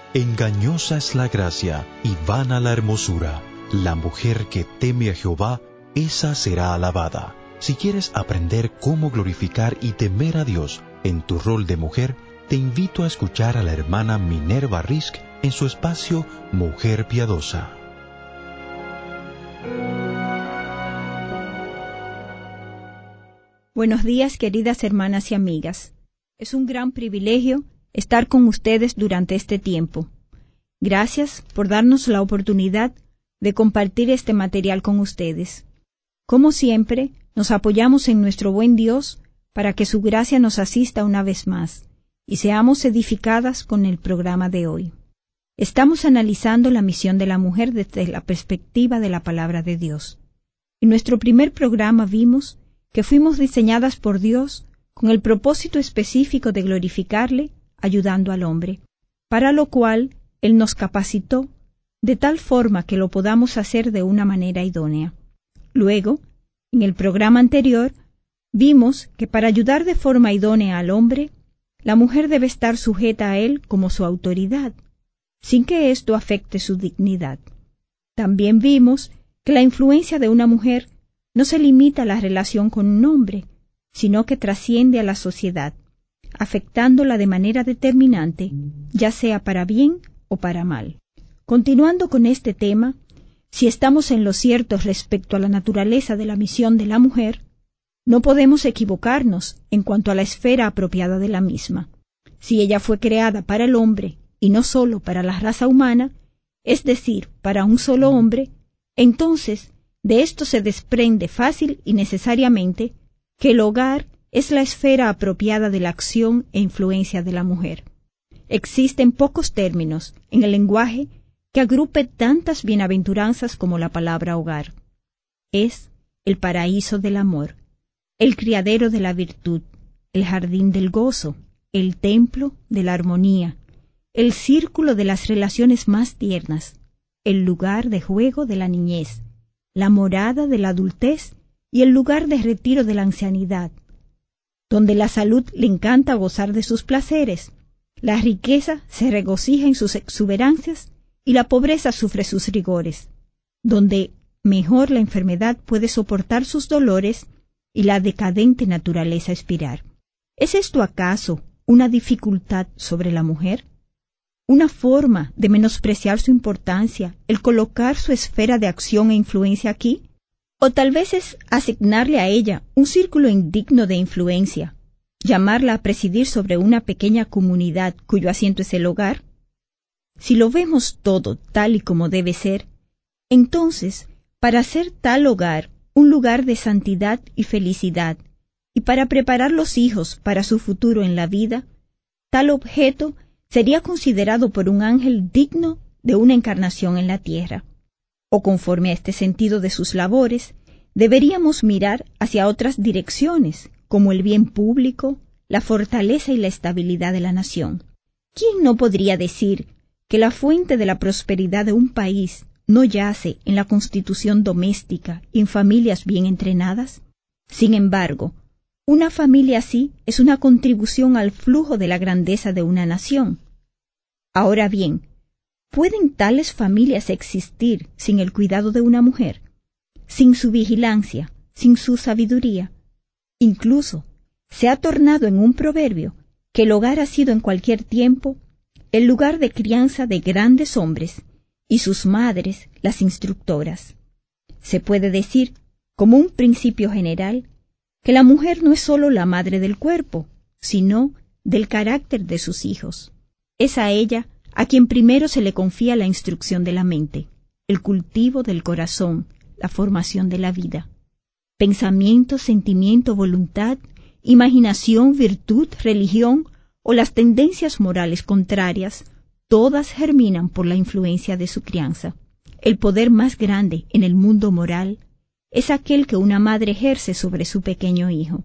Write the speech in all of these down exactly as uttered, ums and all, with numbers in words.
Engañosa es la gracia y vana la hermosura. La mujer que teme a Jehová, esa será alabada. Si quieres aprender cómo glorificar y temer a Dios en tu rol de mujer, te invito a escuchar a la hermana Minerva Risk en su espacio Mujer Piadosa. Buenos días, queridas hermanas y amigas. Es un gran privilegio estar con ustedes durante este tiempo. Gracias por darnos la oportunidad de compartir este material con ustedes. Como siempre, nos apoyamos en nuestro buen Dios para que su gracia nos asista una vez más y seamos edificadas con el programa de hoy. Estamos analizando la misión de la mujer desde la perspectiva de la palabra de Dios. En nuestro primer programa vimos que fuimos diseñadas por Dios con el propósito específico de glorificarle, ayudando al hombre, para lo cual Él nos capacitó de tal forma que lo podamos hacer de una manera idónea. Luego, en el programa anterior, vimos que para ayudar de forma idónea al hombre, la mujer debe estar sujeta a él como su autoridad, sin que esto afecte su dignidad. También vimos que la influencia de una mujer no se limita a la relación con un hombre, sino que trasciende a la sociedad, afectándola de manera determinante, ya sea para bien o para mal. Continuando con este tema, si estamos en lo cierto respecto a la naturaleza de la misión de la mujer, no podemos equivocarnos en cuanto a la esfera apropiada de la misma. Si ella fue creada para el hombre y no solo para la raza humana, es decir, para un solo hombre, entonces de esto se desprende fácil y necesariamente que el hogar es la esfera apropiada de la acción e influencia de la mujer. Existen pocos términos en el lenguaje que agrupe tantas bienaventuranzas como la palabra hogar. Es el paraíso del amor, el criadero de la virtud, el jardín del gozo, el templo de la armonía, el círculo de las relaciones más tiernas, el lugar de juego de la niñez, la morada de la adultez y el lugar de retiro de la ancianidad, donde la salud le encanta gozar de sus placeres, la riqueza se regocija en sus exuberancias y la pobreza sufre sus rigores, donde mejor la enfermedad puede soportar sus dolores y la decadente naturaleza expirar. ¿Es esto acaso una dificultad sobre la mujer? ¿Una forma de menospreciar su importancia el colocar su esfera de acción e influencia aquí? ¿O tal vez es asignarle a ella un círculo indigno de influencia, llamarla a presidir sobre una pequeña comunidad cuyo asiento es el hogar? Si lo vemos todo tal y como debe ser, entonces, para hacer tal hogar un lugar de santidad y felicidad, y para preparar los hijos para su futuro en la vida, tal objeto sería considerado por un ángel digno de una encarnación en la tierra. O conforme a este sentido de sus labores, deberíamos mirar hacia otras direcciones, como el bien público, la fortaleza y la estabilidad de la nación. ¿Quién no podría decir que la fuente de la prosperidad de un país no yace en la constitución doméstica y en familias bien entrenadas? Sin embargo, una familia así es una contribución al flujo de la grandeza de una nación. Ahora bien, ¿pueden tales familias existir sin el cuidado de una mujer? Sin su vigilancia, sin su sabiduría. Incluso se ha tornado en un proverbio que el hogar ha sido en cualquier tiempo el lugar de crianza de grandes hombres y sus madres las instructoras. Se puede decir, como un principio general, que la mujer no es sólo la madre del cuerpo, sino del carácter de sus hijos. Es a ella a quien primero se le confía la instrucción de la mente, el cultivo del corazón, la formación de la vida. Pensamiento, sentimiento, voluntad, imaginación, virtud, religión o las tendencias morales contrarias, todas germinan por la influencia de su crianza. El poder más grande en el mundo moral es aquel que una madre ejerce sobre su pequeño hijo.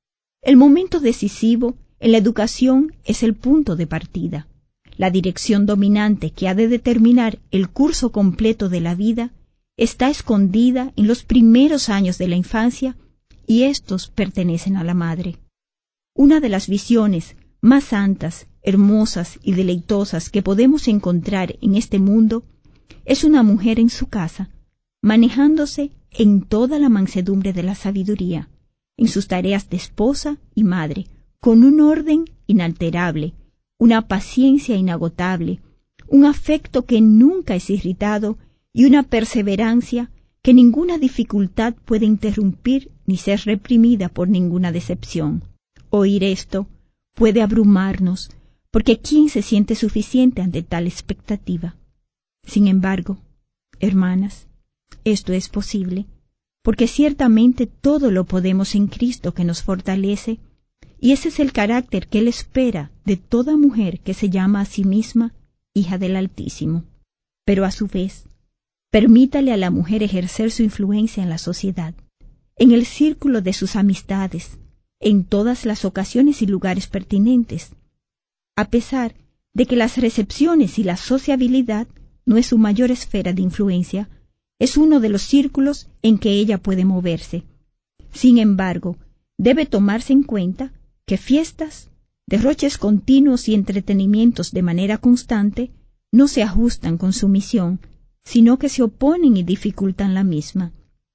El momento decisivo en la educación es el punto de partida. La dirección dominante que ha de determinar el curso completo de la vida está escondida en los primeros años de la infancia y estos pertenecen a la madre. Una de las visiones más santas hermosas y deleitosas que podemos encontrar en este mundo es una mujer en su casa, manejándose en toda la mansedumbre de la sabiduría, en sus tareas de esposa y madre, con un orden inalterable, una paciencia inagotable, un afecto que nunca es irritado y una perseverancia que ninguna dificultad puede interrumpir ni ser reprimida por ninguna decepción. Oír esto puede abrumarnos, porque ¿quién se siente suficiente ante tal expectativa? Sin embargo, hermanas, esto es posible, porque ciertamente todo lo podemos en Cristo que nos fortalece, y ese es el carácter que Él espera de toda mujer que se llama a sí misma hija del Altísimo. Pero a su vez, permítale a la mujer ejercer su influencia en la sociedad, en el círculo de sus amistades, en todas las ocasiones y lugares pertinentes, a pesar de que las recepciones y la sociabilidad no es su mayor esfera de influencia, es uno de los círculos en que ella puede moverse. Sin embargo, debe tomarse en cuenta que fiestas, derroches continuos y entretenimientos de manera constante no se ajustan con su misión, sino que se oponen y dificultan la misma.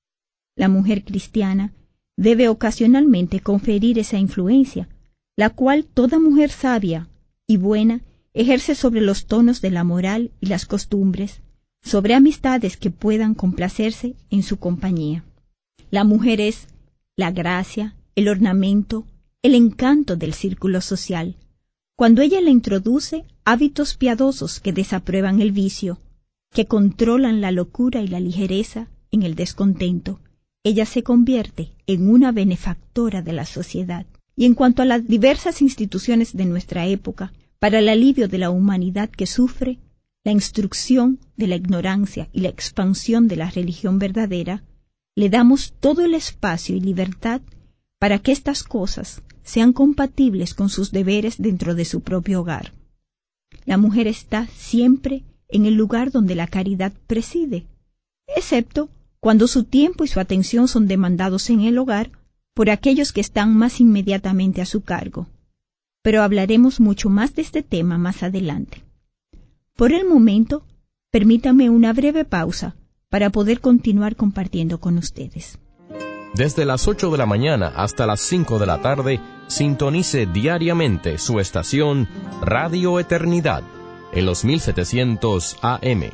La mujer cristiana debe ocasionalmente conferir esa influencia, la cual toda mujer sabia y buena ejerce sobre los tonos de la moral y las costumbres, sobre amistades que puedan complacerse en su compañía. La mujer es la gracia, el ornamento, el encanto del círculo social. Cuando ella le introduce hábitos piadosos que desaprueban el vicio, que controlan la locura y la ligereza en el descontento, ella se convierte en una benefactora de la sociedad. Y en cuanto a las diversas instituciones de nuestra época, para el alivio de la humanidad que sufre, la instrucción de la ignorancia y la expansión de la religión verdadera, le damos todo el espacio y libertad para que estas cosas sean compatibles con sus deberes dentro de su propio hogar. La mujer está siempre en el lugar donde la caridad preside, excepto cuando su tiempo y su atención son demandados en el hogar por aquellos que están más inmediatamente a su cargo. Pero hablaremos mucho más de este tema más adelante. Por el momento, permítame una breve pausa para poder continuar compartiendo con ustedes. Desde las ocho de la mañana hasta las cinco de la tarde, sintonice diariamente su estación Radio Eternidad en los mil setecientos A M.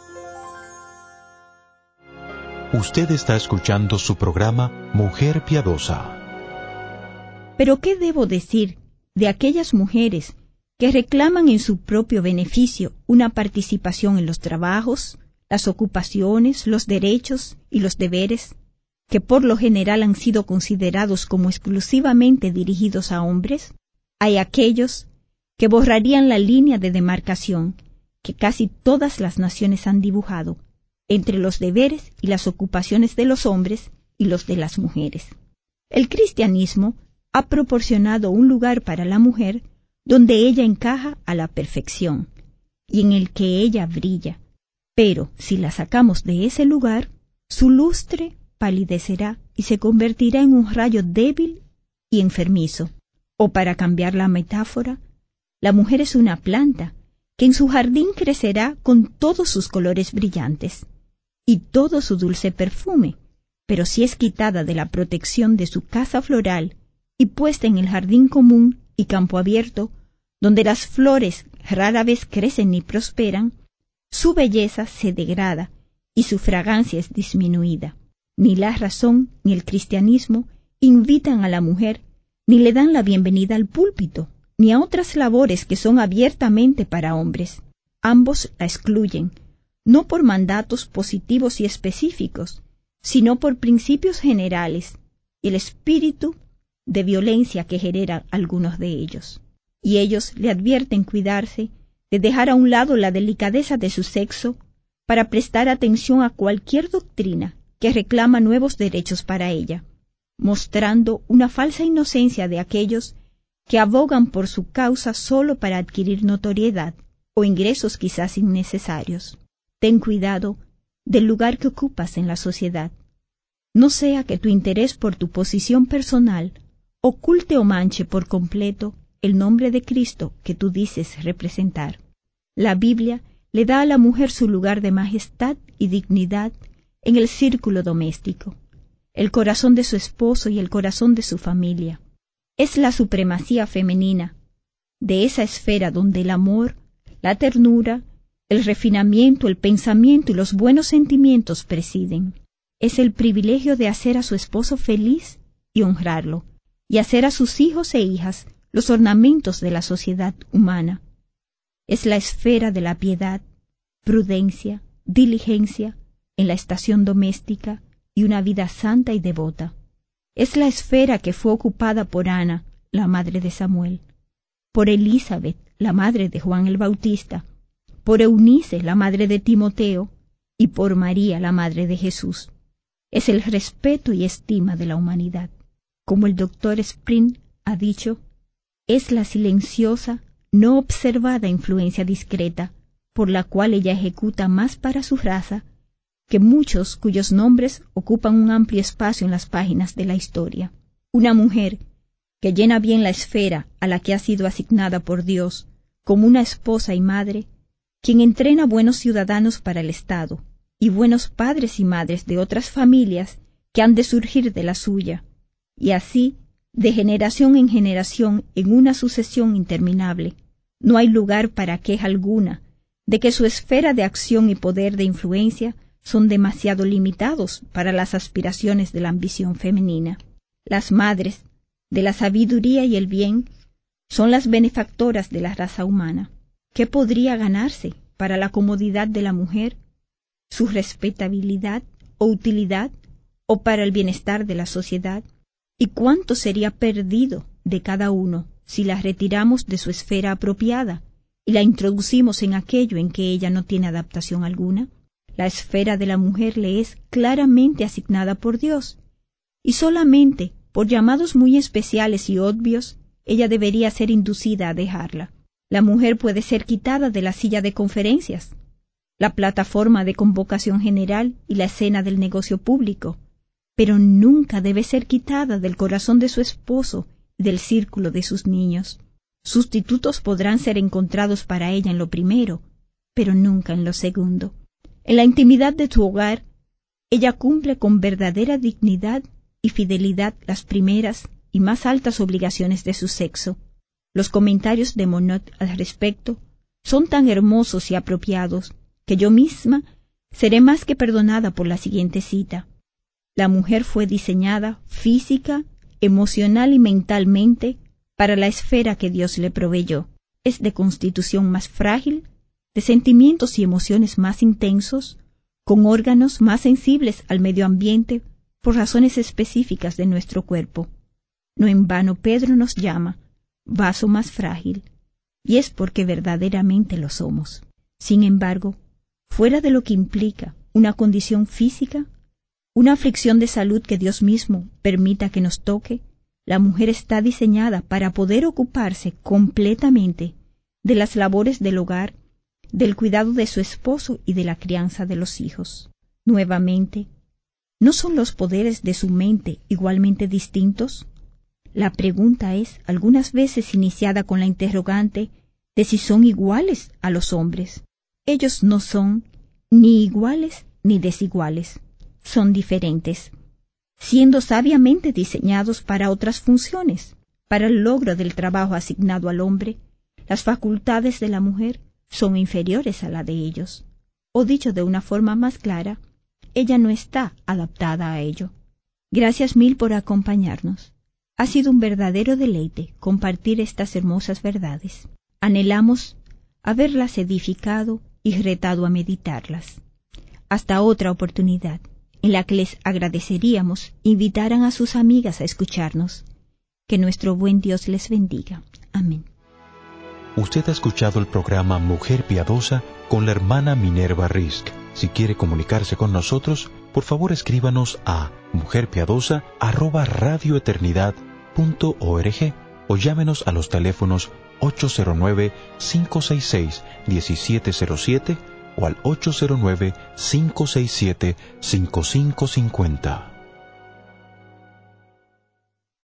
Usted está escuchando su programa Mujer Piadosa. Pero ¿qué debo decir de aquellas mujeres que reclaman en su propio beneficio una participación en los trabajos, las ocupaciones, los derechos y los deberes, que por lo general han sido considerados como exclusivamente dirigidos a hombres? Hay aquellos que borrarían la línea de demarcación que casi todas las naciones han dibujado entre los deberes y las ocupaciones de los hombres y los de las mujeres. El cristianismo ha proporcionado un lugar para la mujer donde ella encaja a la perfección y en el que ella brilla, pero si la sacamos de ese lugar, su lustre palidecerá y se convertirá en un rayo débil y enfermizo. O para cambiar la metáfora, la mujer es una planta que en su jardín crecerá con todos sus colores brillantes y todo su dulce perfume, pero si es quitada de la protección de su casa floral y puesta en el jardín común y campo abierto, donde las flores rara vez crecen ni prosperan, su belleza se degrada y su fragancia es disminuida. Ni la razón ni el cristianismo invitan a la mujer, ni le dan la bienvenida al púlpito, ni a otras labores que son abiertamente para hombres. Ambos la excluyen, no por mandatos positivos y específicos, sino por principios generales y el espíritu de violencia que generan algunos de ellos. Y ellos le advierten cuidarse de dejar a un lado la delicadeza de su sexo para prestar atención a cualquier doctrina que reclama nuevos derechos para ella, mostrando una falsa inocencia de aquellos que abogan por su causa solo para adquirir notoriedad o ingresos quizás innecesarios. Ten cuidado del lugar que ocupas en la sociedad. No sea que tu interés por tu posición personal oculte o manche por completo el nombre de Cristo que tú dices representar. La Biblia le da a la mujer su lugar de majestad y dignidad en el círculo doméstico, el corazón de su esposo y el corazón de su familia. Es la supremacía femenina de esa esfera donde el amor, la ternura, el refinamiento, el pensamiento y los buenos sentimientos presiden. Es el privilegio de hacer a su esposo feliz y honrarlo, y hacer a sus hijos e hijas los ornamentos de la sociedad humana. Es la esfera de la piedad, prudencia, diligencia en la estación doméstica y una vida santa y devota. Es la esfera que fue ocupada por Ana, la madre de Samuel, por Elizabeth, la madre de Juan el Bautista, por Eunice, la madre de Timoteo, y por María, la madre de Jesús. Es el respeto y estima de la humanidad. Como el doctor Sprint ha dicho, es la silenciosa, no observada influencia discreta, por la cual ella ejecuta más para su raza que muchos cuyos nombres ocupan un amplio espacio en las páginas de la historia. Una mujer que llena bien la esfera a la que ha sido asignada por Dios como una esposa y madre, quien entrena buenos ciudadanos para el Estado y buenos padres y madres de otras familias que han de surgir de la suya, y así, de generación en generación, en una sucesión interminable. No hay lugar para queja alguna de que su esfera de acción y poder de influencia son demasiado limitados para las aspiraciones de la ambición femenina. Las madres de la sabiduría y el bien son las benefactoras de la raza humana. ¿Qué podría ganarse para la comodidad de la mujer, su respetabilidad o utilidad, o para el bienestar de la sociedad? ¿Y cuánto sería perdido de cada uno si la retiramos de su esfera apropiada y la introducimos en aquello en que ella no tiene adaptación alguna? La esfera de la mujer le es claramente asignada por Dios, y solamente por llamados muy especiales y obvios, ella debería ser inducida a dejarla. La mujer puede ser quitada de la silla de conferencias, la plataforma de convocación general y la escena del negocio público, pero nunca debe ser quitada del corazón de su esposo y del círculo de sus niños. Sustitutos podrán ser encontrados para ella en lo primero, pero nunca en lo segundo. En la intimidad de su hogar, ella cumple con verdadera dignidad y fidelidad las primeras y más altas obligaciones de su sexo. Los comentarios de Monod al respecto son tan hermosos y apropiados que yo misma seré más que perdonada por la siguiente cita. La mujer fue diseñada física, emocional y mentalmente para la esfera que Dios le proveyó. Es de constitución más frágil, de sentimientos y emociones más intensos, con órganos más sensibles al medio ambiente por razones específicas de nuestro cuerpo. No en vano Pedro nos llama vaso más frágil, y es porque verdaderamente lo somos. Sin embargo, fuera de lo que implica una condición física, una aflicción de salud que Dios mismo permita que nos toque, la mujer está diseñada para poder ocuparse completamente de las labores del hogar, del cuidado de su esposo y de la crianza de los hijos. Nuevamente, ¿no son los poderes de su mente igualmente distintos? La pregunta es algunas veces iniciada con la interrogante de si son iguales a los hombres. Ellos no son ni iguales ni desiguales, son diferentes, siendo sabiamente diseñados para otras funciones. Para el logro del trabajo asignado al hombre, las facultades de la mujer son inferiores a la de ellos, o dicho de una forma más clara, ella no está adaptada a ello. Gracias mil por acompañarnos. Ha sido un verdadero deleite compartir estas hermosas verdades. Anhelamos haberlas edificado y retado a meditarlas. Hasta otra oportunidad, en la que les agradeceríamos invitaran a sus amigas a escucharnos. Que nuestro buen Dios les bendiga. Amén. Usted ha escuchado el programa Mujer Piadosa con la hermana Minerva Risk. Si quiere comunicarse con nosotros, por favor escríbanos a mujerpiadosa arroba radioeternidad punto org o llámenos a los teléfonos ocho cero nueve, cinco seis seis, uno siete cero siete o al ocho cero nueve, cinco seis siete, cinco cinco cinco cero.